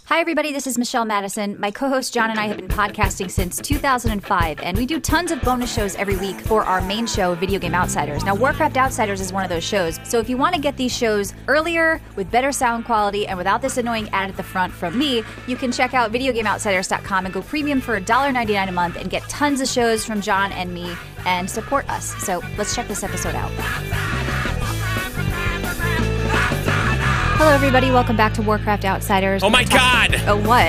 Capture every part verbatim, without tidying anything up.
Hi, everybody. This is Michelle Madison. My co-host John and I have been podcasting since two thousand five, and we do tons of bonus shows every week for our main show, Video Game Outsiders. Now, Warcraft Outsiders is one of those shows, so if you want to get these shows earlier, with better sound quality, and without this annoying ad at the front from me, you can check out video game outsiders dot com and go premium for one dollar ninety-nine a month and get tons of shows from John and me and support us. So let's check this episode out. Hello, everybody. Welcome back to Warcraft Outsiders. Oh, my God. Oh, what?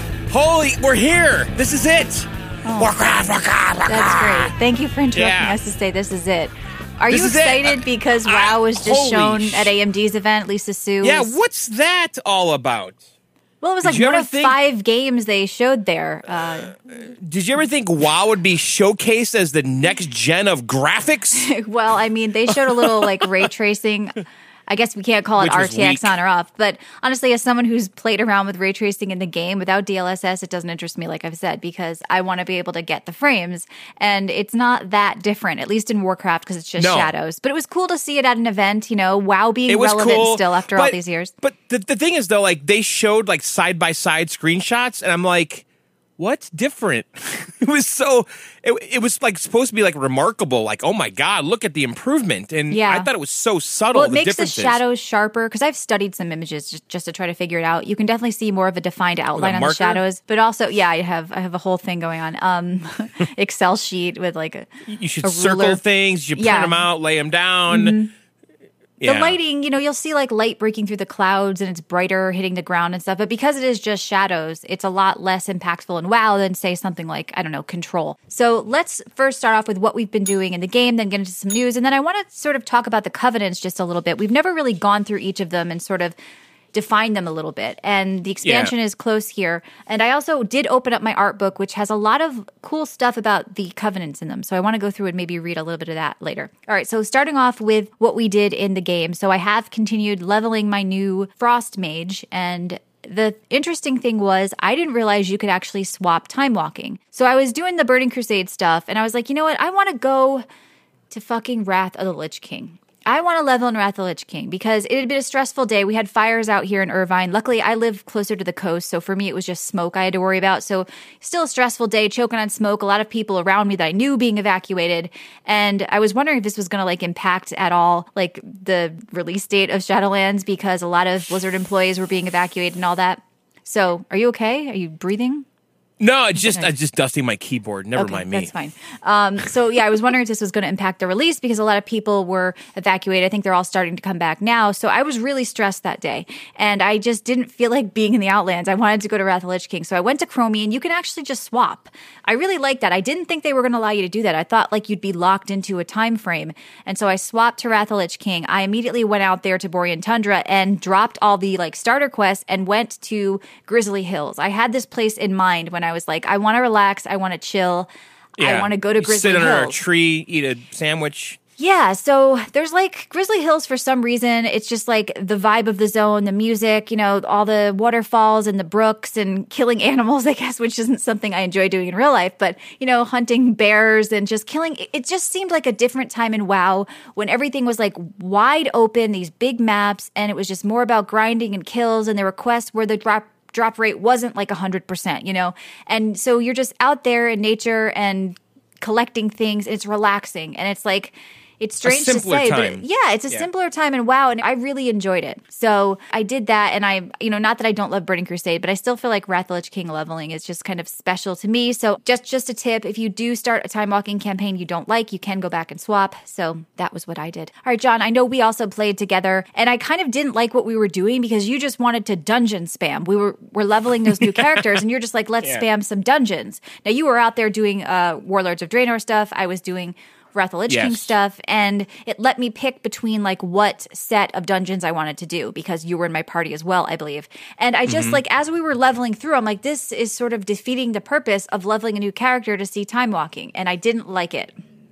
Holy, we're here. This is it. Oh. Warcraft, Warcraft, Warcraft. That's great. Thank you for interrupting yeah. us to say this is it. Are this you excited uh, because I, WoW was just shown sh- at A M D's event? Lisa Sue. Yeah, was... what's that all about? Well, it was did like you one ever of think, five games they showed there. Uh, uh, did you ever think WoW would be showcased as the next gen of graphics? Well, I mean, they showed a little like ray tracing. I guess we can't call it Which R T X weak. on or off, but honestly, as someone who's played around with ray tracing in the game without D L S S, it doesn't interest me, like I've said, because I want to be able to get the frames, and it's not that different, at least in Warcraft, because it's just no. shadows. But it was cool to see it at an event, you know, WoW being it was relevant cool, still after but, all these years. But the, the thing is, though, like they showed like side by side screenshots, and I'm like, what's different? It was so, it, it was like supposed to be like remarkable, like, oh my God, look at the improvement. And yeah. I thought it was so subtle. Well, it the makes the differences. shadows sharper, because I've studied some images just, just to try to figure it out. You can definitely see more of a defined outline on the shadows. But also, yeah, I have I have a whole thing going on. Um, Excel sheet with like a You should a circle ruler. things, you print Yeah. them out, lay them down. Mm-hmm. Yeah. The lighting, you know, you'll see like light breaking through the clouds and it's brighter hitting the ground and stuff. But because it is just shadows, it's a lot less impactful in WoW than, say, something like, I don't know, Control. So let's first start off with what we've been doing in the game, then get into some news. And then I want to sort of talk about the Covenants just a little bit. We've never really gone through each of them and sort of define them a little bit. And the expansion yeah. is close here. And I also did open up my art book, which has a lot of cool stuff about the Covenants in them. So I want to go through and maybe read a little bit of that later. All right, so starting off with what we did in the game. So I have continued leveling my new Frost Mage, and the interesting thing was I didn't realize you could actually swap time walking. So I was doing the Burning Crusade stuff, and I was like, you know what? I want to go to fucking Wrath of the Lich King. I want to level in Wrath of the Lich King because it had been a stressful day. We had fires out here in Irvine. Luckily, I live closer to the coast, so for me, it was just smoke I had to worry about. So still a stressful day, choking on smoke, a lot of people around me that I knew being evacuated. And I was wondering if this was going to like impact at all like the release date of Shadowlands, because a lot of Blizzard employees were being evacuated and all that. So are you okay? Are you breathing? No, it's just I just dusting my keyboard. Never okay, mind me. That's fine. Um, so yeah, I was wondering if this was going to impact the release because a lot of people were evacuated. I think they're all starting to come back now. So I was really stressed that day, and I just didn't feel like being in the Outlands. I wanted to go to Wrath of the Lich King, so I went to Chromie, and you can actually just swap. I really like that. I didn't think they were going to allow you to do that. I thought like you'd be locked into a time frame, and so I swapped to Wrath of the Lich King. I immediately went out there to Borean Tundra and dropped all the like starter quests and went to Grizzly Hills. I had this place in mind when I was like, I want to relax. I want to chill. Yeah. I want to go to you Grizzly sit Hills. under a tree, eat a sandwich. Yeah, so there's like Grizzly Hills for some reason. It's just like the vibe of the zone, the music, you know, all the waterfalls and the brooks and killing animals, I guess, which isn't something I enjoy doing in real life. But, you know, hunting bears and just killing. It just seemed like a different time in WoW when everything was like wide open, these big maps, and it was just more about grinding and kills. And there were quests where the drop drop rate wasn't like one hundred percent, you know? And so you're just out there in nature and collecting things. And it's relaxing. And it's like, it's strange to say, time. but it, yeah, it's a yeah. simpler time in WoW, and I really enjoyed it. So I did that, and I, you know, not that I don't love Burning Crusade, but I still feel like Wrath of the Lich King leveling is just kind of special to me. So just, just a tip, if you do start a time walking campaign you don't like, you can go back and swap. So that was what I did. All right, John, I know we also played together, and I kind of didn't like what we were doing because you just wanted to dungeon spam. We were, we're leveling those new characters, and you're just like, let's yeah. spam some dungeons. Now, you were out there doing uh, Warlords of Draenor stuff. I was doing Wrath of the Lich yes. King stuff, and it let me pick between like what set of dungeons I wanted to do because you were in my party as well, I believe. And I just mm-hmm. like as we were leveling through, I'm like, this is sort of defeating the purpose of leveling a new character to see time walking, and I didn't like it.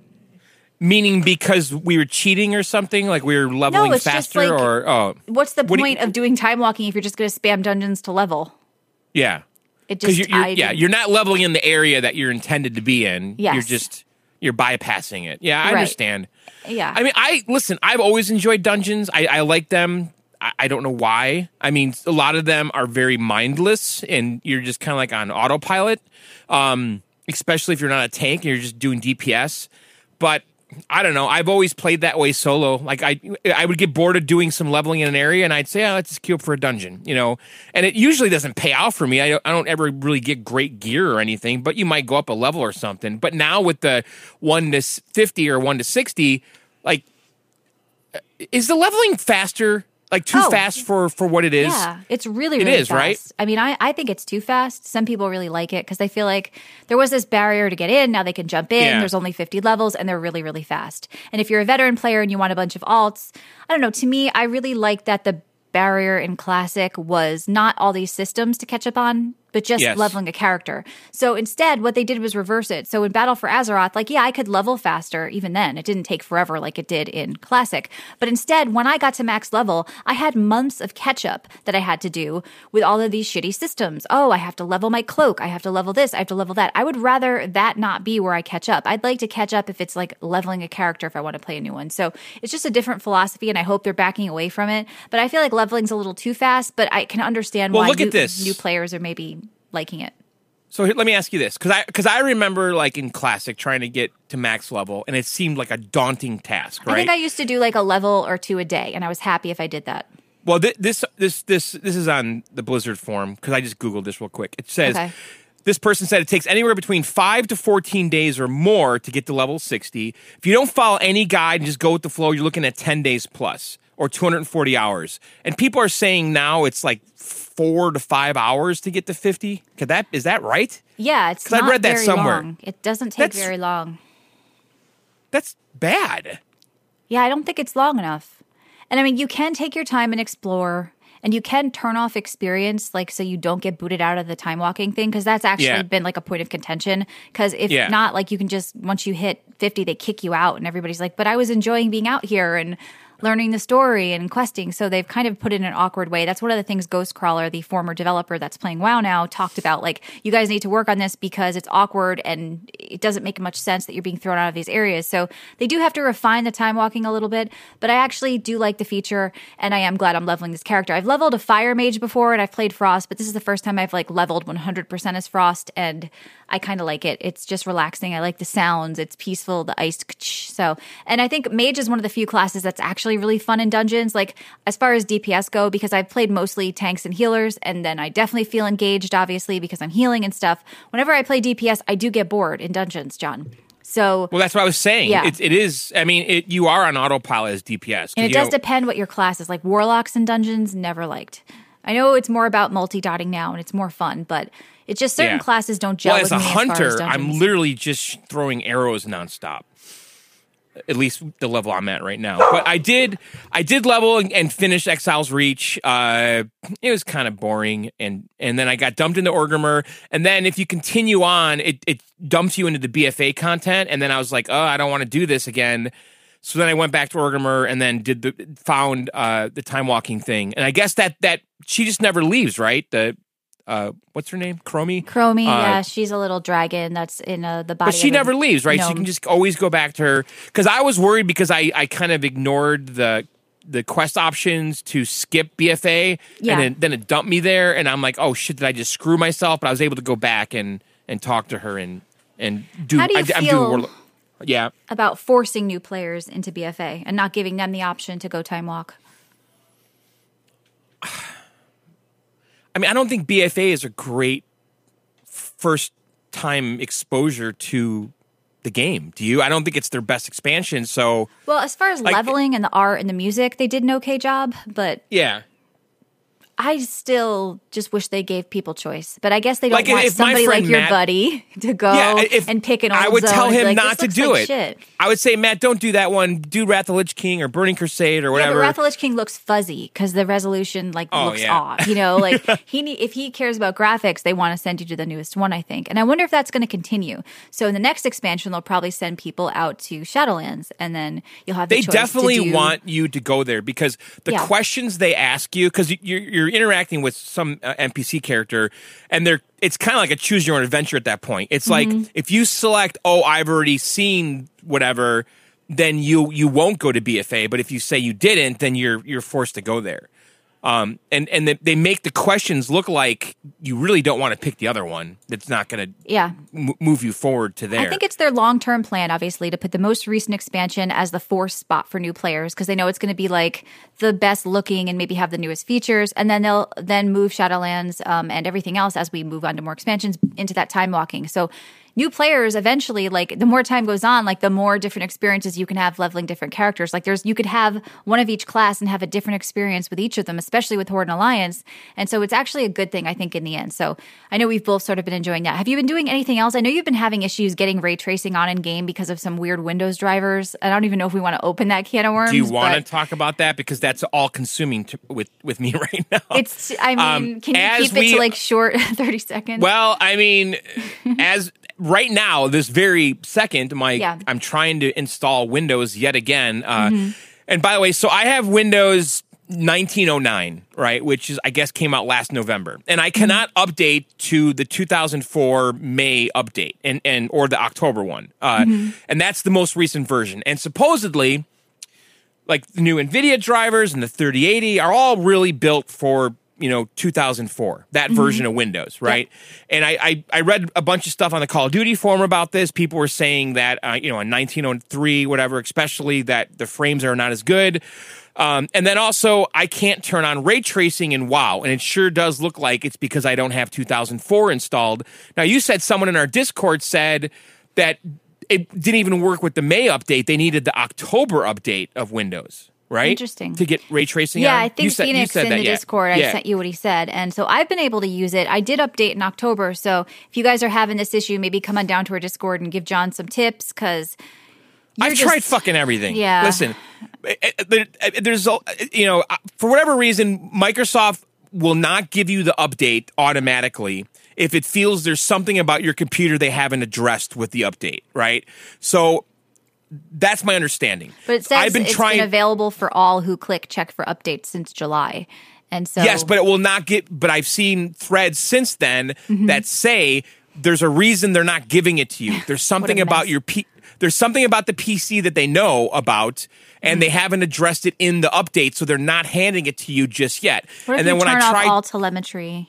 Meaning because we were cheating or something, like we were leveling no, it's faster, just like, or oh, what's the what point you, of doing time walking if you're just going to spam dungeons to level? Yeah, it just you're, you're, yeah, you're not leveling in the area that you're intended to be in. Yes. You're just. You're bypassing it. Yeah, I right. understand. Yeah. I mean, I listen, I've always enjoyed dungeons. I, I like them. I, I don't know why. I mean, a lot of them are very mindless, and you're just kind of like on autopilot, um, especially if you're not a tank and you're just doing D P S. But I don't know. I've always played that way solo. Like I, I would get bored of doing some leveling in an area, and I'd say, "Oh, let's just queue up for a dungeon," you know. And it usually doesn't pay off for me. I don't, I don't ever really get great gear or anything, but you might go up a level or something. But now with the one to fifty or one to sixty, like, is the leveling faster? Like too Oh. fast for, for what it is? Yeah, it's really, It really is, fast. right? I mean, I, I think it's too fast. Some people really like it because they feel like there was this barrier to get in. Now they can jump in. Yeah. There's only fifty levels, and they're really, really fast. And if you're a veteran player and you want a bunch of alts, I don't know. To me, I really like that the barrier in Classic was not all these systems to catch up on, but just Yes. leveling a character. So instead, what they did was reverse it. So in Battle for Azeroth, like, yeah, I could level faster even then. It didn't take forever like it did in Classic. But instead, when I got to max level, I had months of catch up that I had to do with all of these shitty systems. Oh, I have to level my cloak. I have to level this. I have to level that. I would rather that not be where I catch up. I'd like to catch up if it's like leveling a character if I want to play a new one. So it's just a different philosophy, and I hope they're backing away from it. But I feel like leveling's a little too fast, but I can understand Well, why look new, at this. new players are maybe liking it. So here, let me ask you this, because I because I remember like in Classic trying to get to max level, and it seemed like a daunting task, right? I think I used to do like a level or two a day, and I was happy if I did that. well, th- this this this this is on the Blizzard forum because I just googled this real quick. It says Okay. this person said it takes anywhere between five to fourteen days or more to get to level sixty. If you don't follow any guide and just go with the flow, you're looking at ten days plus or two hundred forty hours. And people are saying now it's like four to five hours to get to fifty. Could that is that right? Yeah, it's 'Cause I not read that very somewhere. long. It doesn't take That's- very long. That's bad. Yeah, I don't think it's long enough. And I mean, you can take your time and explore, and you can turn off experience, like so you don't get booted out of the time walking thing, because that's actually Yeah. been like a point of contention. Because if Yeah. not, like you can just once you hit fifty, they kick you out, and everybody's like, "But I was enjoying being out here and learning the story and questing." So they've kind of put it in an awkward way. That's one of the things Ghostcrawler, the former developer that's playing WoW now, talked about. Like, you guys need to work on this because it's awkward and it doesn't make much sense that you're being thrown out of these areas. So they do have to refine the time walking a little bit, but I actually do like the feature, and I am glad I'm leveling this character. I've leveled a Fire Mage before, and I've played Frost, but this is the first time I've like leveled one hundred percent as Frost, and I kind of like it. It's just relaxing. I like the sounds. It's peaceful, the ice. So, and I think Mage is one of the few classes that's actually really fun in dungeons, like as far as D P S go, because I've played mostly tanks and healers, and then I definitely feel engaged, obviously, because I'm healing and stuff. Whenever I play D P S, I do get bored in dungeons, John. So, Well, that's what I was saying. Yeah. It, it is. I mean, it, you are on autopilot as D P S. 'cause and it you does don't- depend what your class is. Like warlocks in dungeons, never liked. I know it's more about multi-dotting now, and it's more fun, but it's just certain Yeah. classes don't gel Well, as with a me as far as hunter, I'm dungeons. literally just throwing arrows nonstop. At least the level I'm at right now. But I did, I did level and, and finish Exile's Reach. Uh, it was kind of boring, and and then I got dumped into Orgrimmar. And then if you continue on, it it dumps you into the B F A content. And then I was like, oh, I don't want to do this again. So then I went back to Orgrimmar and then did the found uh, the time walking thing. And I guess that that she just never leaves, right? The uh, what's her name? Chromie? Chromie, Uh, yeah, she's a little dragon that's in uh, the body. But she of a never leaves, right? So you gnome. can just always go back to her. Because I was worried because I, I kind of ignored the the quest options to skip B F A, Yeah. and then, then it dumped me there, and I'm like, oh shit, did I just screw myself? But I was able to go back and, and talk to her and and do. How do you I, I'm feel- doing Warlo- yeah. about forcing new players into B F A and not giving them the option to go time walk. I mean, I don't think B F A is a great first time exposure to the game. Do you? I don't think it's their best expansion. So Well, as far as Like- leveling and the art and the music, they did an okay job, but yeah. I still just wish they gave people choice. But I guess they don't Like, want if my somebody like friend your Matt- buddy to go Yeah, if and pick an old I would zone tell and be him like, not "This to looks do like it. shit." I would say, Matt, don't do that one. Do Wrath of the Lich King or Burning Crusade or Yeah, whatever. but Wrath of the Lich King looks fuzzy because the resolution like Oh, looks yeah. off. You know, like he need, if he cares about graphics, they want to send you to the newest one, I think. And I wonder if that's going to continue. So in the next expansion, they'll probably send people out to Shadowlands, and then you'll have the They choice definitely to do, want you to go there because the Yeah. questions they ask you, because you're, you're interacting with some uh, N P C character, and they're it's kind of like a choose your own adventure at that point. It's Mm-hmm. like if you select, oh, I've already seen whatever, then you you won't go to B F A. But if you say you didn't, then you're you're forced to go there. Um, and and they, they make the questions look like you really don't want to pick the other one. That's not going to Yeah. m- move you forward to there. I think it's their long-term plan, obviously, to put the most recent expansion as the fourth spot for new players because they know it's going to be like the best looking and maybe have the newest features, and then they'll then move Shadowlands um, and everything else as we move on to more expansions into that time walking. So new players eventually, like the more time goes on, like the more different experiences you can have leveling different characters. Like there's you could have one of each class and have a different experience with each of them, especially with Horde and Alliance. And so it's actually a good thing, I think, in the end. So I know we've both sort of been enjoying that. Have you been doing anything else? I know you've been having issues getting ray tracing on in game because of some weird Windows drivers. I don't even know if we want to open that can of worms. Do you want to but talk about that? Because that's all consuming to, with, with me right now. It's, I mean, Um, can you as keep it we- to like short thirty seconds? Well, I mean, as right now, this very second, my Yeah. I'm trying to install Windows yet again. Uh, And by the way, so I have Windows nineteen oh nine, right, which is I guess came out last November, and I cannot update to the two thousand four May update and and or the October one, uh, and that's the most recent version. And supposedly, like the new NVIDIA drivers and the thirty eighty are all really built for, you know, two thousand four, that version of Windows, right? And I, I I read a bunch of stuff on the Call of Duty forum about this. People were saying that, uh, you know, in nineteen oh three, whatever, especially that the frames are not as good. Um, and then also, I can't turn on ray tracing in WoW, and it sure does look like it's because I don't have two thousand four installed. Now, you said someone in our Discord said that it didn't even work with the May update. They needed the October update of Windows. Right? Interesting. To get ray tracing Yeah, on? I think You said- you Phoenix said in that, the yeah. Discord, I Yeah. sent you what he said. And so I've been able to use it. I did update in October. So if you guys are having this issue, maybe come on down to our Discord and give John some tips because I've just, tried fucking everything. Yeah. Listen, eh, eh, there- eh, there's, a- you know, uh, for whatever reason, Microsoft will not give you the update automatically if it feels there's something about your computer they haven't addressed with the update, right? So that's my understanding. But it says I've been it's trying. been available for all who click check for updates since July. And so Yes, but it will not get. But I've seen threads since then Mm-hmm. that say there's a reason they're not giving it to you. There's something about mess. your P. There's something about the P C that they know about, and Mm-hmm. they haven't addressed it in the update, so they're not handing it to you just yet. what if and then you when turn I off tried, all telemetry?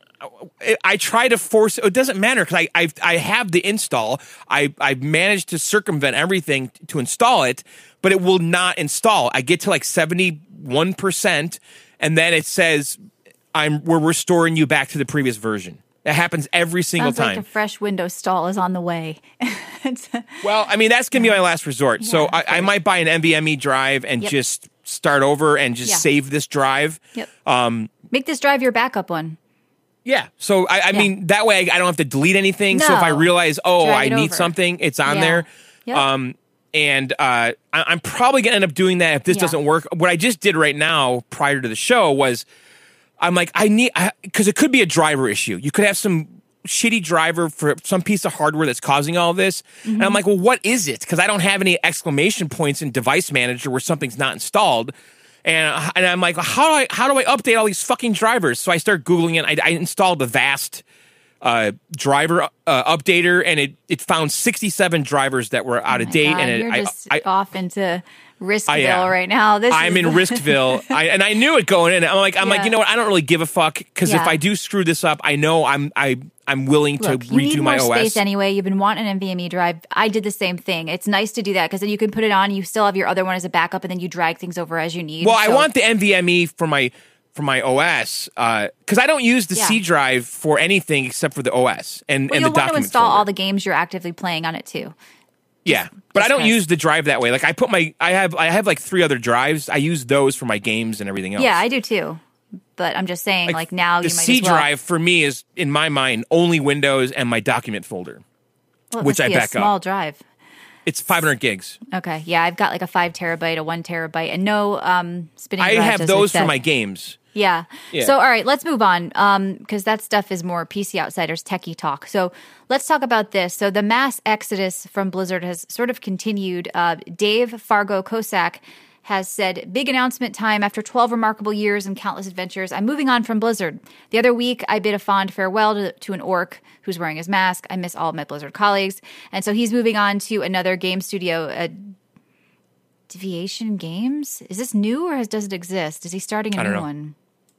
I try to force. It doesn't matter because I I I have the install. I I've managed to circumvent everything to install it, but it will not install. I get to like seventy one percent, and then it says I'm we're restoring you back to the previous version. That happens every single Sounds time. like a fresh Windows stall is on the way. It's- Well, I mean that's gonna be my last resort. so Yeah, I, I might buy an NVMe drive and Yep. just start over and just Yeah. save this drive. yep. Um, Make this drive your backup one. Yeah. So, I, I mean, that way I don't have to delete anything. So if I No. realize, oh, Drag I it need over. something, it's on Yeah. there. Yep. Um, and uh, I, I'm probably going to end up doing that if this Yeah. doesn't work. What I just did right now prior to the show was I'm like, I need, because it could be a driver issue. You could have some shitty driver for some piece of hardware that's causing all this. And I'm like, well, what is it? Because I don't have any exclamation points in Device Manager where something's not installed. And, and I'm like, how do I how do I update all these fucking drivers? So I start Googling it. I, I installed the Vast uh, driver uh, updater, and it, it found sixty-seven drivers that were out of Oh My date. God, and it, you're I, just I, off into Riskville I, uh, right now. This I'm is in Riskville, I, and I knew it going in. I'm like, I'm like, Yeah. you know what? I don't really give a fuck because if Yeah. I do screw this up, I know I'm I I'm willing Look, to you need redo more my O S. space anyway. You've been wanting an NVMe drive. I did the same thing. It's nice to do that because then you can put it on. You still have your other one as a backup, and then you drag things over as you need. Well, I So- want the NVMe for my for my O S because I don't use the Yeah. C drive for anything except for the O S and, Well, and you'll the want to document install folder. all the games you're actively playing on it too. Yeah, but I just don't 'cause- use the drive that way. Like I put my, I have, I have like three other drives. I use those for my games and everything else. Yeah, I do too. But I'm just saying, like, now the you might C as well. drive for me is in my mind only Windows and my document folder. Well, it which must I be back a up. small drive. It's five hundred gigs. Okay, yeah, I've got like a five terabyte, a one terabyte, and no um, spinning. I drives, have as we those for said. my games. Yeah. Yeah. So, all right, let's move on because that stuff is more P C Outsiders techie talk. So, let's talk about this. So, the mass exodus from Blizzard has sort of continued. Uh, Dave Fargo Kosak has said, big announcement time after twelve remarkable years and countless adventures. I'm moving on from Blizzard. The other week, I bid a fond farewell to, to an orc who's wearing his mask. I miss all of my Blizzard colleagues. And so he's moving on to another game studio, uh, Deviation Games. Is this new or has, does it exist? Is he starting a I don't new know. one?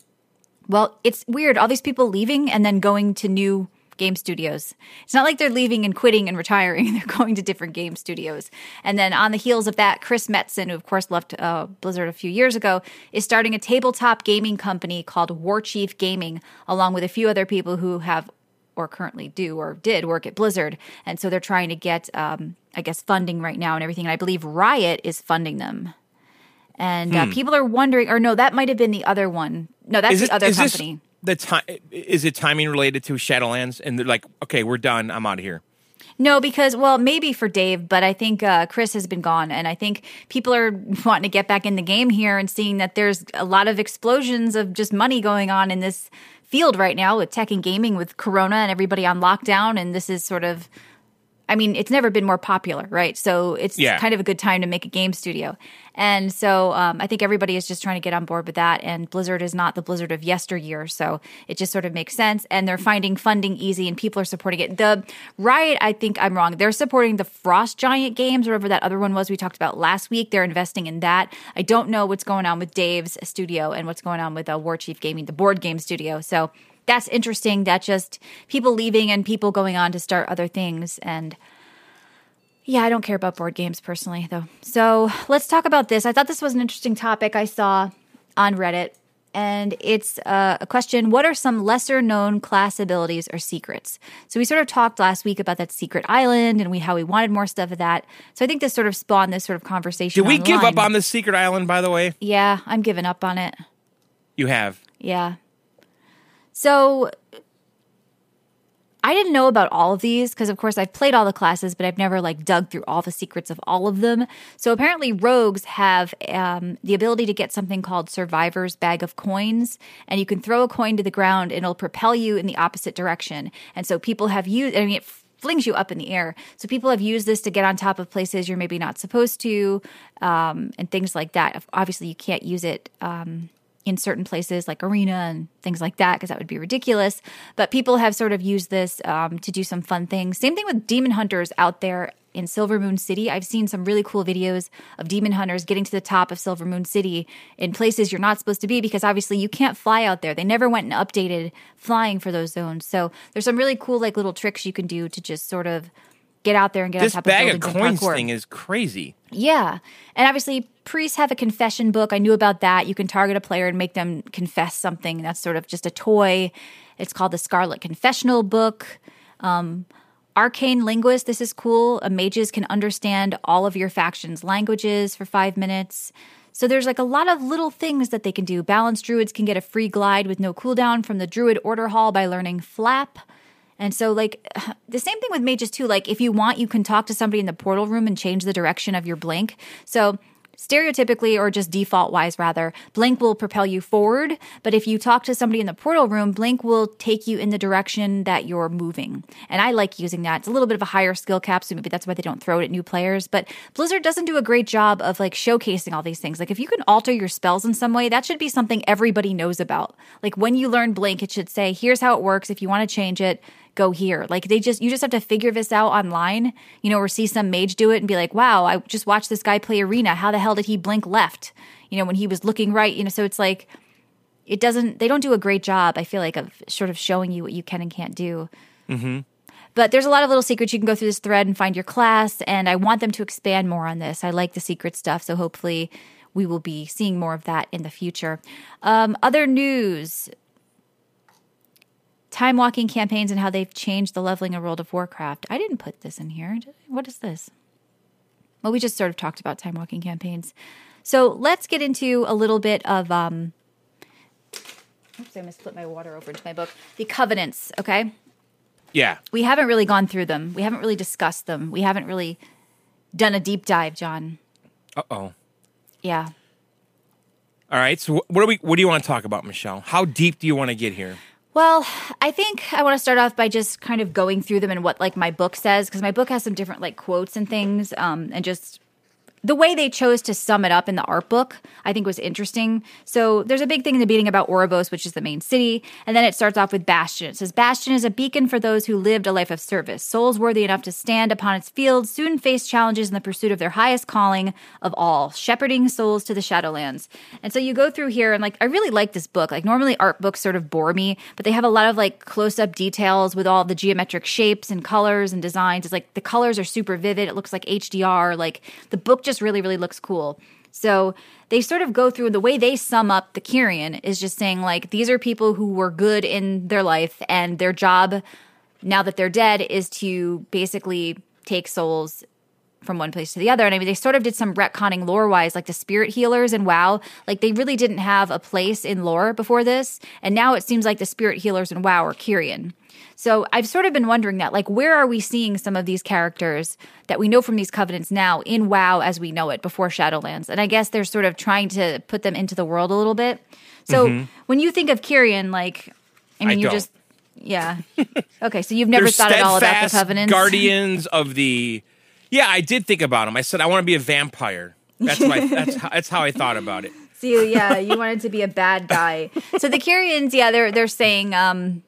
Well, it's weird. All these people leaving and then going to new game studios. It's not like they're leaving and quitting and retiring. They're going to different game studios. And then on the heels of that, Chris Metzen, who of course left uh, Blizzard a few years ago, is starting a tabletop gaming company called Warchief Gaming, along with a few other people who have or currently do or did work at Blizzard. And so they're trying to get, um, I guess, funding right now and everything. And I believe Riot is funding them. And uh, hmm. people are wondering, or no, that might have been the other one. No, that's is the it, other company. The time is it timing related to Shadowlands? And they're like, okay, we're done. I'm out of here. No, because, well, maybe for Dave, but I think uh, Chris has been gone. And I think people are wanting to get back in the game here and seeing that there's a lot of explosions of just money going on in this field right now with tech and gaming, with Corona and everybody on lockdown. And this is sort of, I mean, it's never been more popular, right? So it's yeah. kind of a good time to make a game studio. And so um, I think everybody is just trying to get on board with that. And Blizzard is not the Blizzard of yesteryear. So it just sort of makes sense. And they're finding funding easy and people are supporting it. The Riot, I think I'm wrong. They're supporting the Frost Giant games, whatever that other one was we talked about last week. They're investing in that. I don't know what's going on with Dave's studio and what's going on with uh, Warchief Gaming, the board game studio. So that's interesting. That just people leaving and people going on to start other things. And yeah, I don't care about board games personally, though. So let's talk about this. I thought this was an interesting topic I saw on Reddit. And it's uh, a question, what are some lesser-known class abilities or secrets? So we sort of talked last week about that secret island and we how we wanted more stuff of that. So I think this sort of spawned this sort of conversation Did we online. give up on the secret island, by the way? Yeah, I'm giving up on it. You have? Yeah. So I didn't know about all of these because, of course, I've played all the classes, but I've never like dug through all the secrets of all of them. So apparently rogues have um, the ability to get something called Survivor's Bag of Coins, and you can throw a coin to the ground and it'll propel you in the opposite direction. And so people have used, I mean, it flings you up in the air. So people have used this to get on top of places you're maybe not supposed to, um, and things like that. Obviously, you can't use it um in certain places like arena and things like that, because that would be ridiculous. But people have sort of used this um, to do some fun things. Same thing with demon hunters out there in Silver Moon City. I've seen some really cool videos of demon hunters getting to the top of Silver Moon City in places you're not supposed to be, because obviously you can't fly out there. They never went and updated flying for those zones. So there's some really cool like little tricks you can do to just sort of get out there and get this on top of buildings. This bag of coins thing is crazy. Yeah. And obviously priests have a confession book. I knew about that. You can target a player and make them confess something. That's sort of just a toy. It's called the Scarlet Confessional Book. Um, Arcane Linguist. This is cool. Uh, mages can understand all of your faction's languages for five minutes. So there's like a lot of little things that they can do. Balanced Druids can get a free glide with no cooldown from the Druid Order Hall by learning Flap. And so, like, the same thing with mages, too. Like, if you want, you can talk to somebody in the portal room and change the direction of your blink. So, stereotypically, or just default-wise, rather, blink will propel you forward. But if you talk to somebody in the portal room, blink will take you in the direction that you're moving. And I like using that. It's a little bit of a higher skill cap, so maybe that's why they don't throw it at new players. But Blizzard doesn't do a great job of, like, showcasing all these things. Like, if you can alter your spells in some way, that should be something everybody knows about. Like, when you learn blink, it should say, here's how it works. If you want to change it, go here. Like they just, you just have to figure this out online, you know, or see some mage do it and be like, wow, I just watched this guy play arena. How the hell did he blink left? You know, when he was looking right, you know, so it's like, it doesn't, they don't do a great job, I feel like, of sort of showing you what you can and can't do. Mm-hmm. But there's a lot of little secrets. You can go through this thread and find your class. And I want them to expand more on this. I like the secret stuff. So hopefully we will be seeing more of that in the future. Um, other news. Time walking campaigns and how they've changed the leveling of World of Warcraft. I didn't put this in here. What is this? Well, we just sort of talked about time walking campaigns. So let's get into a little bit of, um, oops, I must flip my water over into my book. The covenants, okay? Yeah. We haven't really gone through them. We haven't really discussed them. We haven't really done a deep dive, John. Uh-oh. Yeah. All right. So what do we? What do you want to talk about, Michelle? How deep do you want to get here? Well, I think I want to start off by just kind of going through them and what like my book says, because my book has some different like quotes and things, um, and just the way they chose to sum it up in the art book, I think was interesting. So there's a big thing in the beginning about Oribos, which is the main city. And then it starts off with Bastion. It says, Bastion is a beacon for those who lived a life of service. Souls worthy enough to stand upon its fields soon face challenges in the pursuit of their highest calling of all, shepherding souls to the Shadowlands. And so you go through here and like, I really like this book. Like normally art books sort of bore me, but they have a lot of like close-up details with all the geometric shapes and colors and designs. It's like the colors are super vivid. It looks like H D R. Like the book just really, really looks cool. So they sort of go through the way they sum up the Kyrian is just saying like, these are people who were good in their life and their job now that they're dead is to basically take souls from one place to the other. And I mean, they sort of did some retconning lore-wise, like the spirit healers in WoW. Like they really didn't have a place in lore before this. And now it seems like the spirit healers in WoW are Kyrian. So I've sort of been wondering that, like, where are we seeing some of these characters that we know from these covenants now in WoW as we know it before Shadowlands? And I guess they're sort of trying to put them into the world a little bit. So mm-hmm. when you think of Kyrian, like, I mean, I you don't. just, yeah. Okay, so you've never thought at all about the covenants? Guardians of the, yeah, I did think about them. I said, I want to be a vampire. That's my, that's how, that's how I thought about it. So yeah, you wanted to be a bad guy. So the Kyrians, yeah, they're they're saying, um,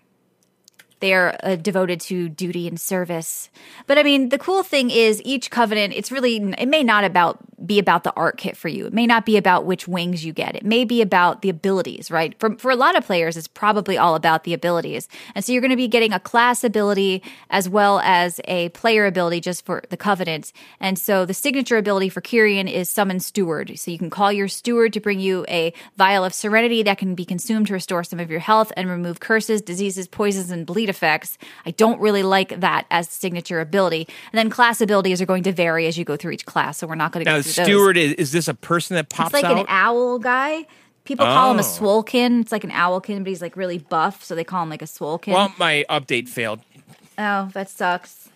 they are uh, devoted to duty and service. But I mean, the cool thing is each covenant, it's really, it may not about be about the art kit for you. It may not be about which wings you get. It may be about the abilities, right? For, for a lot of players, it's probably all about the abilities. And so you're going to be getting a class ability as well as a player ability just for the covenant. And so the signature ability for Kyrian is Summon Steward. So you can call your steward to bring you a vial of serenity that can be consumed to restore some of your health and remove curses, diseases, poisons, and bleed effects. I don't really like that as signature ability. And then class abilities are going to vary as you go through each class, so we're not going to go now, through steward, those. Is, is this a person that pops out? It's like out? an owl guy. People oh. call him a swolekin. It's like an owlkin, but he's like really buff, so they call him like a swolekin. Well, my update failed. Oh, that sucks.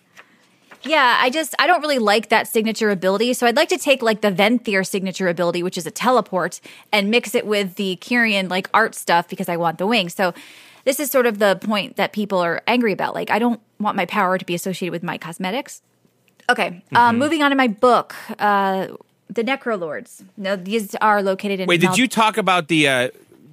Yeah, I just, I don't really like that signature ability. So I'd like to take like the Venthyr signature ability, which is a teleport, and mix it with the Kyrian like art stuff because I want the wings. So this is sort of the point that people are angry about. Like, I don't want my power to be associated with my cosmetics. Okay, mm-hmm. um, moving on to my book, uh, The Necrolords. No, these are located in... Wait, Mal- did you talk about the uh,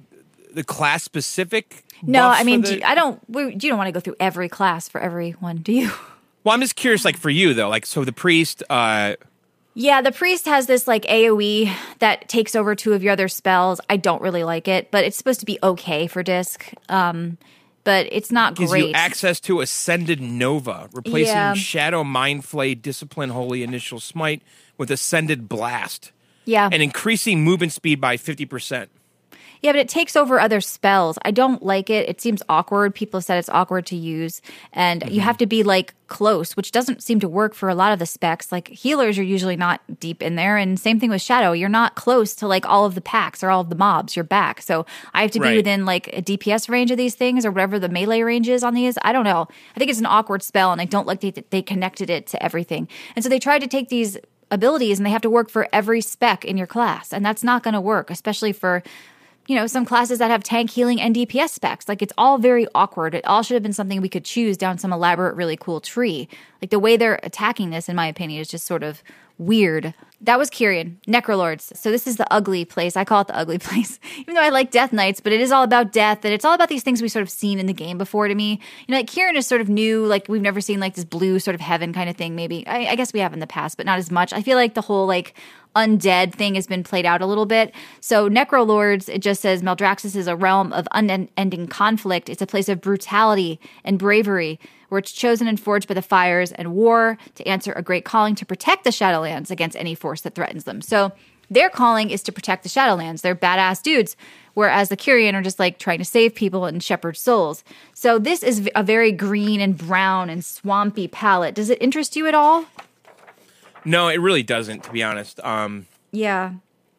the class-specific No, I mean, the- do, I don't... We, you don't want to go through every class for everyone, do you? Well, I'm just curious, like, for you, though. Like, so the priest... Uh, Yeah, the priest has this like AoE that takes over two of your other spells. I don't really like it, but it's supposed to be okay for disc. Um, but it's not gives great. Gives you access to Ascended Nova, replacing yeah. Shadow Mind Flay, Discipline Holy Initial Smite with Ascended Blast. Yeah. And increasing movement speed by fifty percent. Yeah, but it takes over other spells. I don't like it. It seems awkward. People said it's awkward to use. And mm-hmm. you have to be, like, close, which doesn't seem to work for a lot of the specs. Like, healers are usually not deep in there. And same thing with Shadow. You're not close to, like, all of the packs or all of the mobs. You're back. So I have to be right. within, like, a D P S range of these things or whatever the melee range is on these. I don't know. I think it's an awkward spell, and I don't like that they connected it to everything. And so they tried to take these abilities, and they have to work for every spec in your class. And that's not going to work, especially for... you know, some classes that have tank, healing, and D P S specs. Like, it's all very awkward. It all should have been something we could choose down some elaborate, really cool tree. Like, the way they're attacking this, in my opinion, is just sort of weird. That was Kyrian, Necrolords. So this is the ugly place. I call it the ugly place, even though I like Death Knights, but it is all about death, and it's all about these things we've sort of seen in the game before to me. You know, like, Kyrian is sort of new. Like, we've never seen, like, this blue sort of heaven kind of thing, maybe. I, I guess we have in the past, but not as much. I feel like the whole, like, undead thing has been played out a little bit. So Necrolords, it just says Maldraxxus is a realm of unending conflict. It's a place of brutality and bravery, where it's chosen and forged by the fires and war to answer a great calling to protect the Shadowlands against any force that threatens them. So their calling is to protect the Shadowlands. They're badass dudes, whereas the Kyrian are just like trying to save people and shepherd souls. So this is a very green and brown and swampy palette. Does it interest you at all? No, it really doesn't, to be honest. Um, yeah.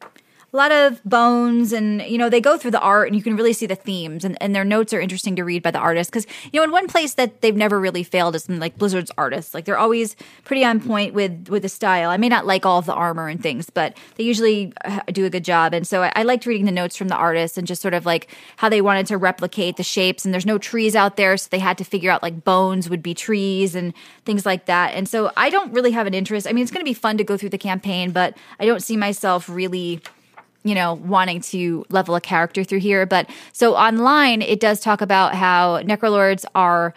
a lot of bones, and, you know, they go through the art and you can really see the themes, and, and their notes are interesting to read by the artist. Because, you know, in one place that they've never really failed is in, like, Blizzard's artists. Like, they're always pretty on point with, with the style. I may not like all of the armor and things, but they usually do a good job. And so I, I liked reading the notes from the artists and just sort of like how they wanted to replicate the shapes. And there's no trees out there, so they had to figure out like bones would be trees and things like that. And so I don't really have an interest. I mean, it's going to be fun to go through the campaign, but I don't see myself really, you know, wanting to level a character through here. But so online, it does talk about how Necrolords are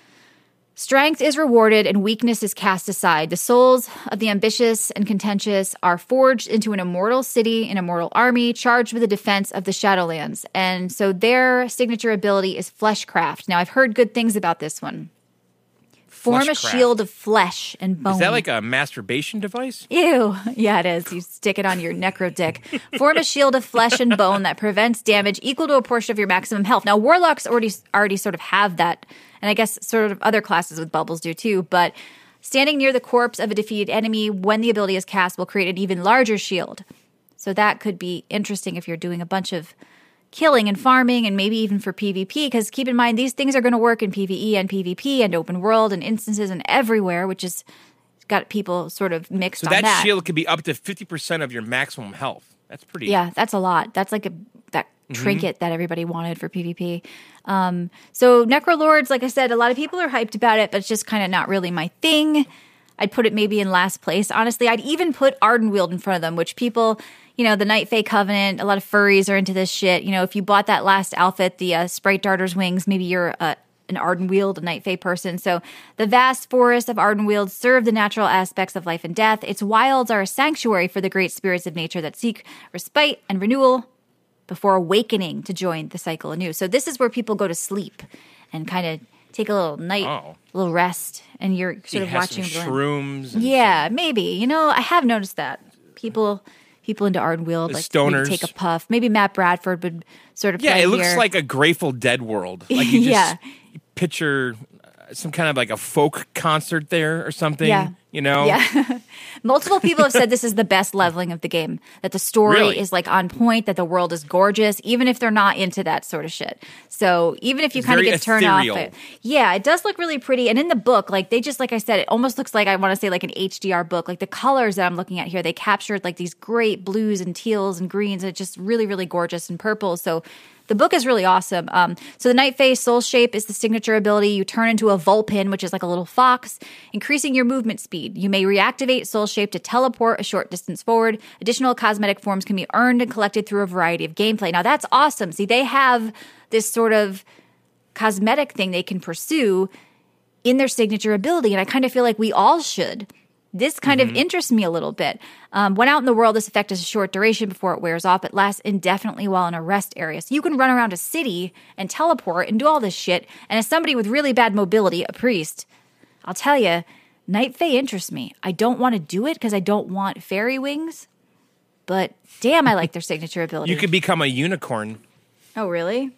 strength is rewarded and weakness is cast aside. The souls of the ambitious and contentious are forged into an immortal city, an immortal army, charged with the defense of the Shadowlands. And so their signature ability is Fleshcraft. Now, I've heard good things about this one. Form a Fleshcraft. shield of flesh and bone. Is that like a masturbation device? Ew. Yeah, it is. You stick it on your necro dick. Form a shield of flesh and bone that prevents damage equal to a portion of your maximum health. Now, warlocks already already sort of have that, and I guess sort of other classes with bubbles do too, but standing near the corpse of a defeated enemy when the ability is cast will create an even larger shield. So that could be interesting if you're doing a bunch of killing and farming, and maybe even for PvP, because keep in mind, these things are going to work in PvE and PvP and open world and instances and everywhere, which is got people sort of mixed So on that, that. shield could be up to fifty percent of your maximum health. That's pretty. Yeah, that's a lot. That's like a that Mm-hmm. trinket that everybody wanted for PvP. Um, so Necrolords, like I said, a lot of people are hyped about it, but it's just kind of not really my thing. I'd put it maybe in last place. Honestly, I'd even put Ardenweald in front of them, which people, you know, the Night Fae Covenant, a lot of furries are into this shit. You know, if you bought that last outfit, the uh, Sprite Darter's Wings, maybe you're uh, an Ardenweald, a Night Fae person. So the vast forest of Ardenweald serve the natural aspects of life and death. Its wilds are a sanctuary for the great spirits of nature that seek respite and renewal before awakening to join the cycle anew. So this is where people go to sleep and kind of take a little night, Oh. a little rest, and you're sort You of have watching some them. shrooms. And Yeah, maybe. You know, I have noticed that. People people into Ardenweald, The like stoners. maybe take a puff. Maybe Matt Bradford would sort of Yeah, play it looks here. like a Grateful Dead world. Like you just Yeah. picture uh, some kind of like a folk concert there or something. Yeah. You know? Yeah. Multiple people have said this is the best leveling of the game, that the story Really? is like on point, that the world is gorgeous, even if they're not into that sort of shit. So even if you It's kind of very get turned off ethereal. it. Yeah, it does look really pretty. And in the book, like they just, like I said, it almost looks like, I want to say like an H D R book. Like the colors that I'm looking at here, they captured like these great blues and teals and greens, and it's just really, really gorgeous and purple. So the book is really awesome. Um, so the Night Fae Soul Shape is the signature ability. You turn into a Vulpin, which is like a little fox, increasing your movement speed. You may reactivate Soul Shape to teleport a short distance forward. Additional cosmetic forms can be earned and collected through a variety of gameplay. Now that's awesome. See, they have this sort of cosmetic thing they can pursue in their signature ability, and I kind of feel like we all should. This kind Mm-hmm. of interests me a little bit. Um, when out in the world, this effect is a short duration before it wears off. It lasts indefinitely while in a rest area. So you can run around a city and teleport and do all this shit. And as somebody with really bad mobility, a priest, I'll tell you, Night Fae interests me. I don't want to do it because I don't want fairy wings. But damn, I like their signature ability. You could become a unicorn. Oh, really?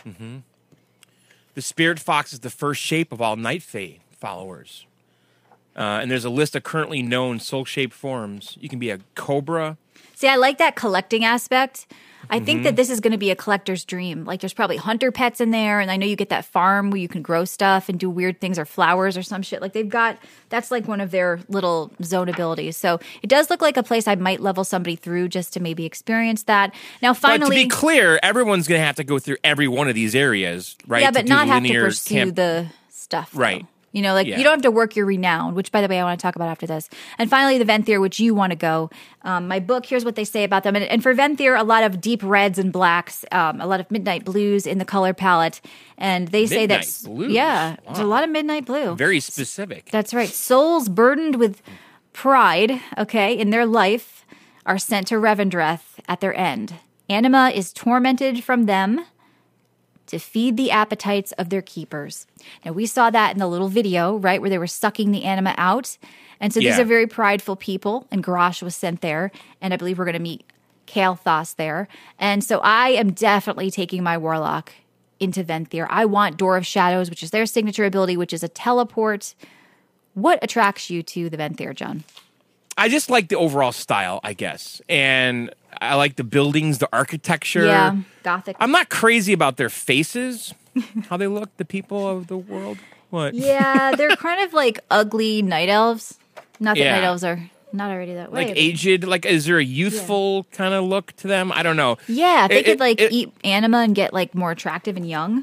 The spirit fox is the first shape of all Night Fae followers. Uh, and there's a list of currently known soul-shaped forms. You can be a cobra. See, I like that collecting aspect. I Mm-hmm. think that this is going to be a collector's dream. Like, there's probably hunter pets in there, and I know you get that farm where you can grow stuff and do weird things or flowers or some shit. Like, they've got, that's like one of their little zone abilities. So it does look like a place I might level somebody through just to maybe experience that. Now, finally, But to be clear, everyone's going to have to go through every one of these areas, right? yeah, to but do not the have to linear pursue camp- the stuff, though. Right. You know, like Yeah. you don't have to work your renown, which, by the way, I want to talk about after this. And finally, the Venthyr, which you want to go. Um, my book, here's what they say about them. And, and for Venthyr, a lot of deep reds and blacks, um, a lot of midnight blues in the color palette. And they say that, Midnight blues? yeah, there's a lot of midnight blue. Very specific. That's right. Souls burdened with pride, okay, in their life are sent to Revendreth at their end. Anima is tormented from them to feed the appetites of their keepers. Now, we saw that in the little video, right, where they were sucking the anima out. And so these Yeah. are very prideful people, and Garrosh was sent there, and I believe we're going to meet Kael'thas there. And so I am definitely taking my warlock into Venthyr. I want Door of Shadows, which is their signature ability, which is a teleport. What attracts you to the Venthyr, John? I just like the overall style, I guess. And I like the buildings, the architecture. Yeah, gothic. I'm not crazy about their faces, how they look, the people of the world. What? Yeah, they're kind of like ugly night elves. Not that Yeah. night elves are not already that way. Like aged, like is there a youthful yeah. kind of look to them? I don't know. Yeah, they it, could it, like it, eat anima and get like more attractive and young.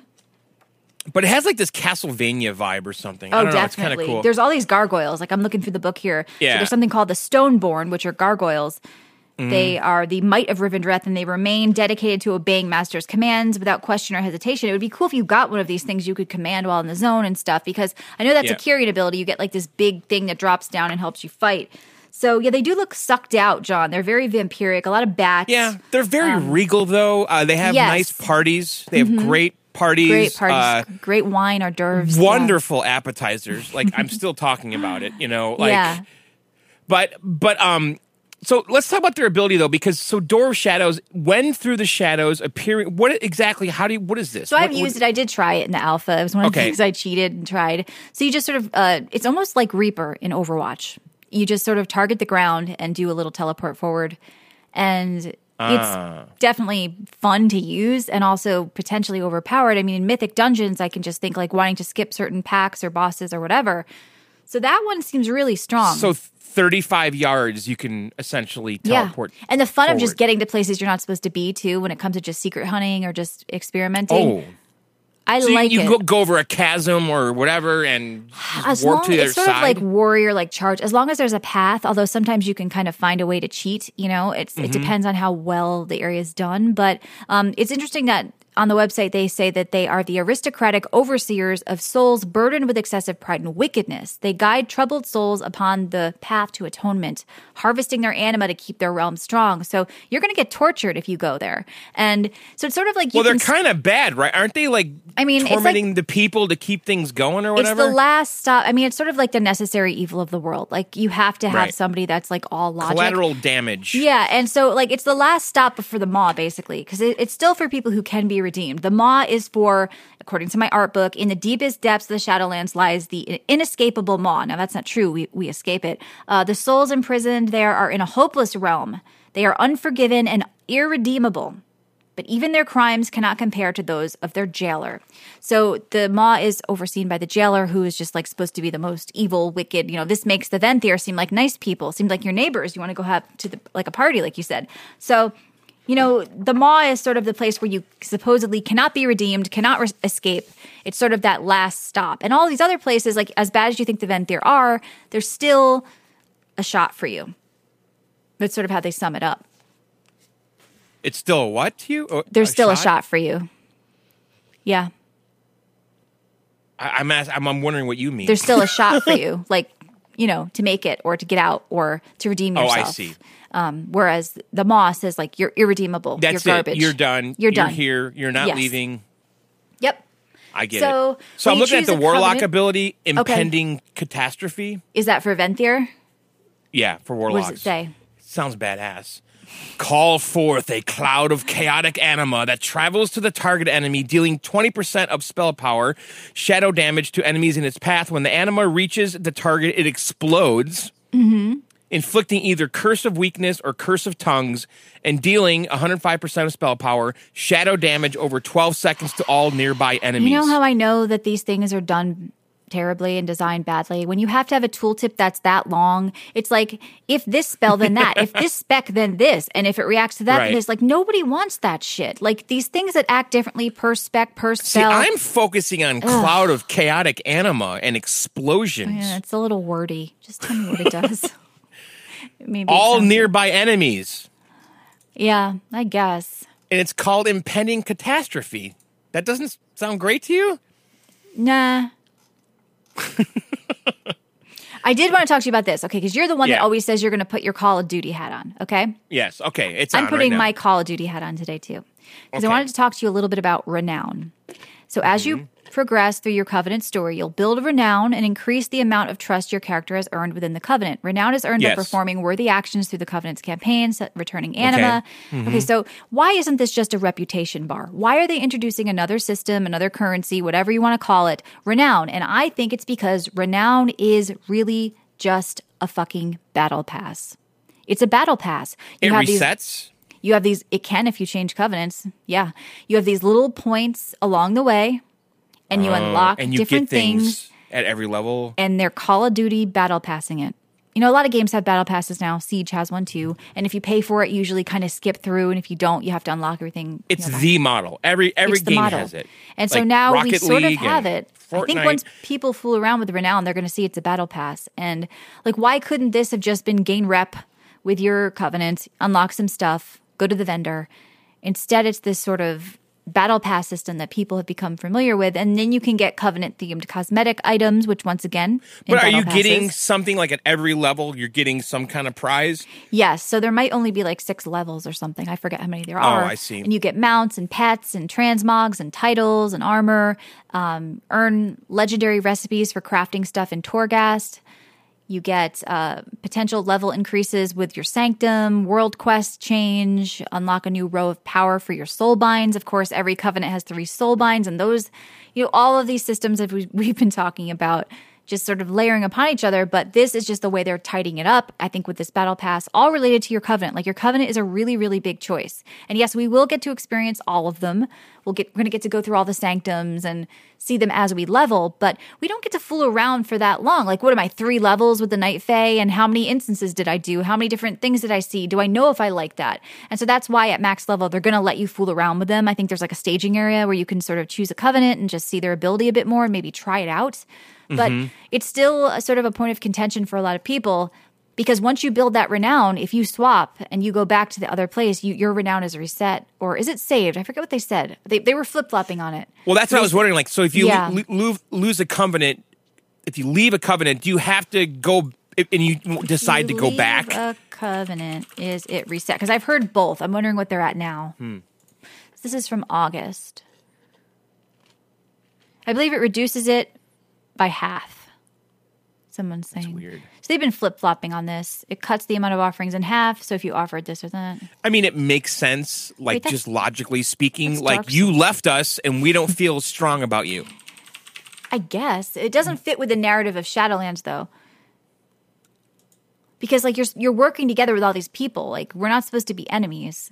But it has like this Castlevania vibe or something. Oh, I don't know. definitely. It's kind of cool. There's all these gargoyles. Like I'm looking through the book here. Yeah. So there's something called the Stoneborn, which are gargoyles. Mm. They are the might of Rivendreth, and they remain dedicated to obeying Master's commands without question or hesitation. It would be cool if you got one of these things you could command while in the zone and stuff, because I know that's yeah. a Kyrian ability. You get like this big thing that drops down and helps you fight. So, yeah, they do look sucked out, John. They're very vampiric, a lot of bats. Yeah, they're very um, regal, though. Uh, they have yes. nice parties. They have mm-hmm. great parties. Great parties. Uh, great wine, hors d'oeuvres. Wonderful yeah. appetizers. Like, I'm still talking about it, you know? Like, yeah. But, but, um... So let's talk about their ability, though, because so Door of Shadows, when through the shadows appearing, what exactly, how do you, what is this? So what, I've used what, it. I did try it in the alpha. It was one of the okay. things I cheated and tried. So you just sort of, uh, it's almost like Reaper in Overwatch. You just sort of target the ground and do a little teleport forward. And ah. it's definitely fun to use and also potentially overpowered. I mean, in Mythic Dungeons, I can just think like wanting to skip certain packs or bosses or whatever. So that one seems really strong. So thirty-five yards, you can essentially teleport. Yeah. And the fun forward. of just getting to places you're not supposed to be, too, when it comes to just secret hunting or just experimenting. Oh. I so like you, you it. You go over a chasm or whatever and as warp long, to the it's other sort side. of like warrior, like charge. As long as there's a path, although sometimes you can kind of find a way to cheat. You know, it's mm-hmm. it depends on how well the area is done. But um, it's interesting that on the website they say that they are the aristocratic overseers of souls burdened with excessive pride and wickedness. They guide troubled souls upon the path to atonement, harvesting their anima to keep their realm strong. So you're going to get tortured if you go there. And so it's sort of like you well, they're can, kind of bad, right? Aren't they like I mean, tormenting it's like, the people to keep things going or whatever? It's the last stop. I mean, it's sort of like the necessary evil of the world. Like you have to have right. somebody that's like all logic. Collateral damage. Yeah, and so like it's the last stop before the Maw, basically, because it, it's still for people who can be redeemed. The Maw is for, according to my art book, in the deepest depths of the Shadowlands lies the inescapable Maw. Now, that's not true. We, we escape it. Uh, the souls imprisoned there are in a hopeless realm. They are unforgiven and irredeemable. But even their crimes cannot compare to those of their jailer. So the Maw is overseen by the jailer, who is just like supposed to be the most evil, wicked. You know, this makes the Venthyr seem like nice people, seem like your neighbors. You want to go have to the, like a party, like you said. So, you know, the Maw is sort of the place where you supposedly cannot be redeemed, cannot re- escape. It's sort of that last stop. And all these other places, like as bad as you think the Venthyr are, they're still a shot for you. That's sort of how they sum it up. It's still a what to you? There's a still shot? a shot for you. Yeah. I, I'm, ask, I'm I'm wondering what you mean. There's still a shot for you, like, you know, to make it or to get out or to redeem yourself. Oh, I see. Um, whereas the Maw says, like, you're irredeemable. That's you're garbage. it. You're done. You're, you're done. here. You're not yes. leaving. Yep. I get so, it. So I'm looking at the Warlock covenant, ability, impending okay. catastrophe. Is that for Venthyr? Yeah, for Warlocks. What does it say? Sounds badass. Call forth a cloud of chaotic anima that travels to the target enemy, dealing twenty percent of spell power, shadow damage to enemies in its path. When the anima reaches the target, it explodes, mm-hmm. inflicting either Curse of Weakness or Curse of Tongues, and dealing one hundred five percent of spell power, shadow damage over twelve seconds to all nearby enemies. You know how I know that these things are done terribly and designed badly? When you have to have a tooltip that's that long, it's like, if this spell, then that. If this spec, then this. And if it reacts to that, right. then this. Like, nobody wants that shit. Like, these things that act differently per spec, per spell. See, I'm focusing on Ugh. cloud of chaotic anima and explosions. Yeah, it's a little wordy. Just tell me what it does. Maybe all it nearby good. enemies. Yeah, I guess. And it's called impending catastrophe. That doesn't sound great to you? Nah. I did want to talk to you about this, okay? Because you're the one yeah. that always says you're going to put your Call of Duty hat on, okay? Yes, okay. It's I'm on putting right my now. Call of Duty hat on today, too. Because okay. I wanted to talk to you a little bit about renown. So as mm-hmm. you progress through your Covenant story, you'll build renown and increase the amount of trust your character has earned within the Covenant. Renown is earned yes. by performing worthy actions through the Covenant's campaigns, returning anima. Okay. Mm-hmm. okay, so why isn't this just a reputation bar? Why are they introducing another system, another currency, whatever you want to call it, renown? And I think it's because renown is really just a fucking battle pass. It's a battle pass. You It have resets? These, you have these, it can if you change covenants. Yeah. You have these little points along the way, and you Oh, unlock and you different get things, things, at every level. and they're Call of Duty battle passing it. You know, a lot of games have battle passes now. Siege has one too. And if you pay for it, you usually kind of skip through. And if you don't, you have to unlock everything. It's you know, the model. Every every it's the game model. has it. And so Like now we Rocket sort League of have and it. I think Fortnite. once people fool around with Renown, they're going to see it's a battle pass. And like, why couldn't this have just been gain rep with your covenant, unlock some stuff, go to the vendor? Instead, it's this sort of battle pass system that people have become familiar with, and then you can get covenant themed cosmetic items, which once again, in But are battle you getting passes- something like at every level? You're getting some kind of prize? Yes, so there might only be like six levels or something. I forget how many there are. Oh, I see. And you get mounts and pets and transmogs and titles and armor. Um, earn legendary recipes for crafting stuff in Torghast. You get uh, potential level increases with your Sanctum, World Quest change, unlock a new row of power for your soul binds. Of course, every covenant has three soul binds, and those, you know, all of these systems that we- we've been talking about just sort of layering upon each other. But this is just the way they're tidying it up, I think, with this battle pass, all related to your covenant. Like your covenant is a really, really big choice. And yes, we will get to experience all of them. We'll get, we're going to get to go through all the sanctums and see them as we level, but we don't get to fool around for that long. Like, what am I, three levels with the Night Fae? And how many instances did I do? How many different things did I see? Do I know if I like that? And so that's why at max level, they're going to let you fool around with them. I think there's like a staging area where you can sort of choose a covenant and just see their ability a bit more and maybe try it out. But Mm-hmm. it's still a sort of a point of contention for a lot of people, because once you build that renown, if you swap and you go back to the other place, you, your renown is reset. Or is it saved? I forget what they said. They, they were flip-flopping on it. Well, that's what I was wondering. Like, so if you Yeah. lo- lo- lose a covenant, if you leave a covenant, do you have to go and you decide to You go leave back? A covenant, is it reset? Because I've heard both. I'm wondering what they're at now. Hmm. This is from August. I believe it reduces it by half. Someone's saying. That's weird. So they've been flip-flopping on this. It cuts the amount of offerings in half. So if you offered this or that. I mean, it makes sense, like Wait, that's- just logically speaking. that's Like Dark you Souls. left us, and we don't feel strong about you. I guess. It doesn't fit with the narrative of Shadowlands, though. Because, like, you're you're working together with all these people. Like, we're not supposed to be enemies.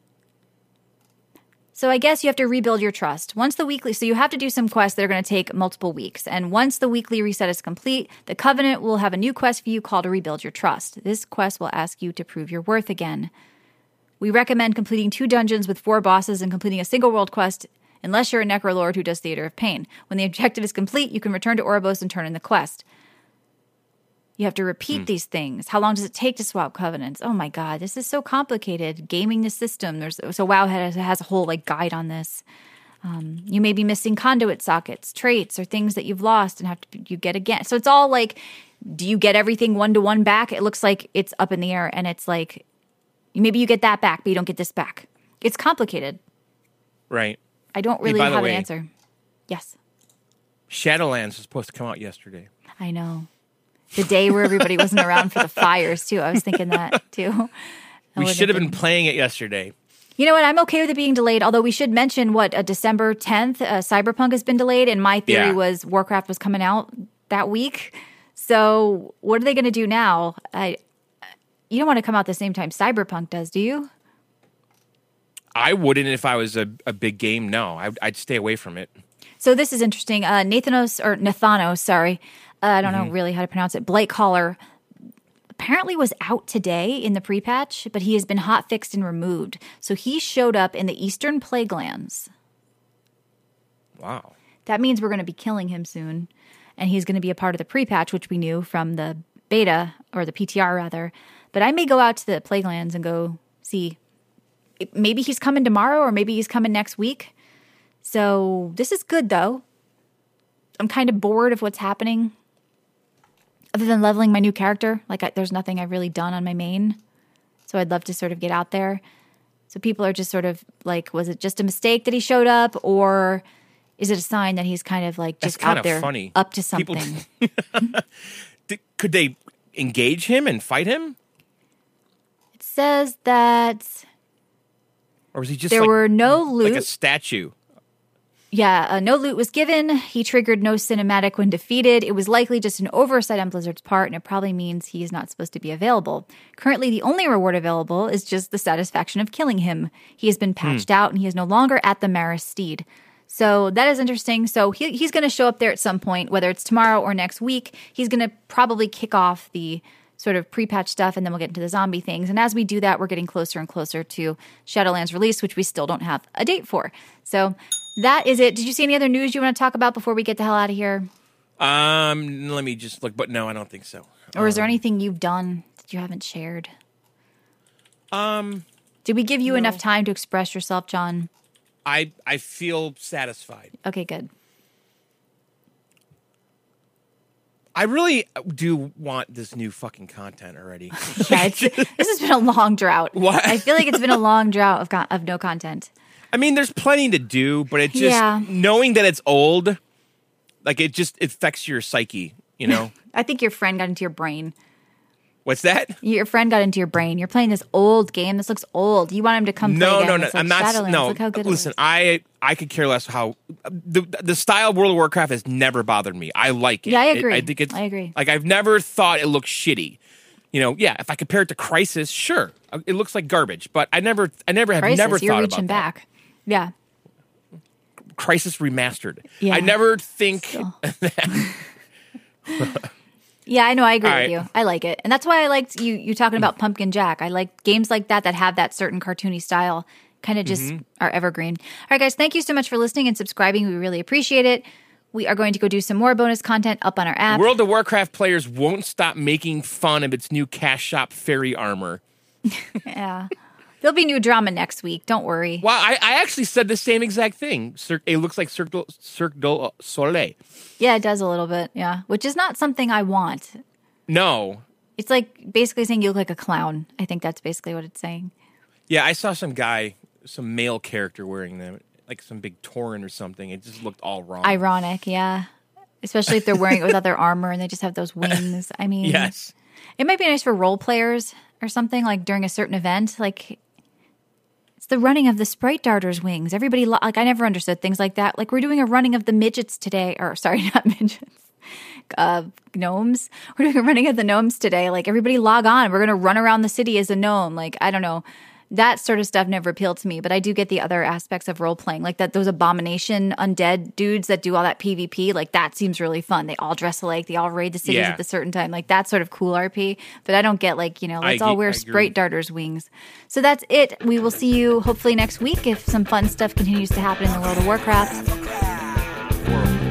So I guess you have to rebuild your trust. Once the weekly, so you have to do some quests that are going to take multiple weeks. And once the weekly reset is complete, the Covenant will have a new quest for you called Rebuild Your Trust. This quest will ask you to prove your worth again. We recommend completing two dungeons with four bosses and completing a single world quest unless you're a Necrolord who does Theater of Pain. When the objective is complete, you can return to Oribos and turn in the quest. You have to repeat these things. How long does it take to swap covenants? Oh my God, this is so complicated. Gaming the system. There's so WoW has, has a whole like guide on this. Um, you may be missing conduit sockets, traits, or things that you've lost and have to you get again. So it's all like, do you get everything one to one back? It looks like it's up in the air, and it's like maybe you get that back, but you don't get this back. It's complicated. Right. I don't really by the have way- an answer. Yes, Shadowlands was supposed to come out yesterday. I know. The day where everybody wasn't around for the fires, too. I was thinking that, too. I We would've should have been playing it yesterday. You know what? I'm okay with it being delayed, although we should mention what, uh, December tenth, uh, Cyberpunk has been delayed, and my theory Yeah. was Warcraft was coming out that week. So what are they going to do now? I, you don't want to come out the same time Cyberpunk does, do you? I wouldn't if I was a, a big game. No, I'd, I'd stay away from it. So this is interesting. Uh, Nathanos, or Nathanos, sorry. Uh, I don't Mm-hmm. know really how to pronounce it. Blake Collar apparently was out today in the pre-patch, but he has been hot-fixed and removed. So he showed up in the Eastern Plaguelands. Wow. That means we're going to be killing him soon. And he's going to be a part of the pre-patch, which we knew from the beta, or the P T R rather. But I may go out to the Plaguelands and go see. Maybe he's coming tomorrow, or maybe he's coming next week. So this is good, though. I'm kind of bored of what's happening. Other than leveling my new character, like I, there's nothing I've really done on my main. So I'd love to sort of get out there. So people are just sort of like, was it just a mistake that he showed up, or is it a sign that he's kind of like That's just kind out of there funny. up to People- something? Did- Could they engage him and fight him? It says that Or was he just there like, were no like loot. a statue? Yeah, uh, no loot was given. He triggered no cinematic when defeated. It was likely just an oversight on Blizzard's part, and it probably means he is not supposed to be available. Currently, the only reward available is just the satisfaction of killing him. He has been patched hmm. out, and he is no longer at the Maris Steed. So that is interesting. So he, he's going to show up there at some point, whether it's tomorrow or next week. He's going to probably kick off the sort of pre-patch stuff, and then we'll get into the zombie things. And as we do that, we're getting closer and closer to Shadowlands release, which we still don't have a date for. So that is it. Did you see any other news you want to talk about before we get the hell out of here? Um, let me just look. But no, I don't think so. Or is there um, anything you've done that you haven't shared? Um, Did we give you no. enough time to express yourself, John? I I feel satisfied. Okay, good. I really do want this new fucking content already. Yeah, it's, this has been a long drought. What? I feel like it's been a long drought of, of no content. I mean, there's plenty to do, but it just, yeah. knowing that it's old, like it just it affects your psyche, you know? I think your friend got into your brain. What's that? Your friend got into your brain. You're playing this old game. This looks old. You want him to come play no, again. No, no, no. I'm not. Shadowlands. No, Look how good listen, it is. I I could care less how the the style of World of Warcraft has never bothered me. I like it. Yeah, I agree. It, I think it's. I agree. Like I've never thought it looks shitty. You know, yeah. If I compare it to Crysis, sure, it looks like garbage. But I never, I never have Crysis, never you're thought reaching about back. That. Yeah. Crysis remastered. Yeah. I never think. Yeah, I know. I agree All with right. you. I like it. And that's why I liked you you talking about Pumpkin Jack. I like games like that that have that certain cartoony style, kind of just Mm-hmm. are evergreen. All right, guys, thank you so much for listening and subscribing. We really appreciate it. We are going to go do some more bonus content up on our app. World of Warcraft players won't stop making fun of its new cash shop fairy armor. Yeah. There'll be new drama next week. Don't worry. Well, I, I actually said the same exact thing. Cir- it looks like Cirque du, Cirque du Soleil. Yeah, it does a little bit. Yeah. Which is not something I want. No. It's like basically saying you look like a clown. I think that's basically what it's saying. Yeah, I saw some guy, some male character wearing them, like some big Tauren or something. It just looked all wrong. Ironic, yeah. Especially if they're wearing it without their armor and they just have those wings. I mean, yes. It might be nice for role players or something, like during a certain event. Like, it's the running of the Sprite Darter's wings. Everybody, lo- like, I never understood things like that. Like, we're doing a running of the midgets today. Or, sorry, not midgets. Uh, gnomes. We're doing a running of the gnomes today. Like, everybody log on. We're going to run around the city as a gnome. Like, I don't know. That sort of stuff never appealed to me, but I do get the other aspects of role playing, like that those abomination undead dudes that do all that PvP. Like, that seems really fun. They all dress alike. They all raid the cities Yeah. at a certain time. Like, that's sort of cool R P. But I don't get like, you know, let's I all ge- wear I Sprite agree. Darter's wings. So that's it. We will see you hopefully next week if some fun stuff continues to happen in the world of Warcraft. World.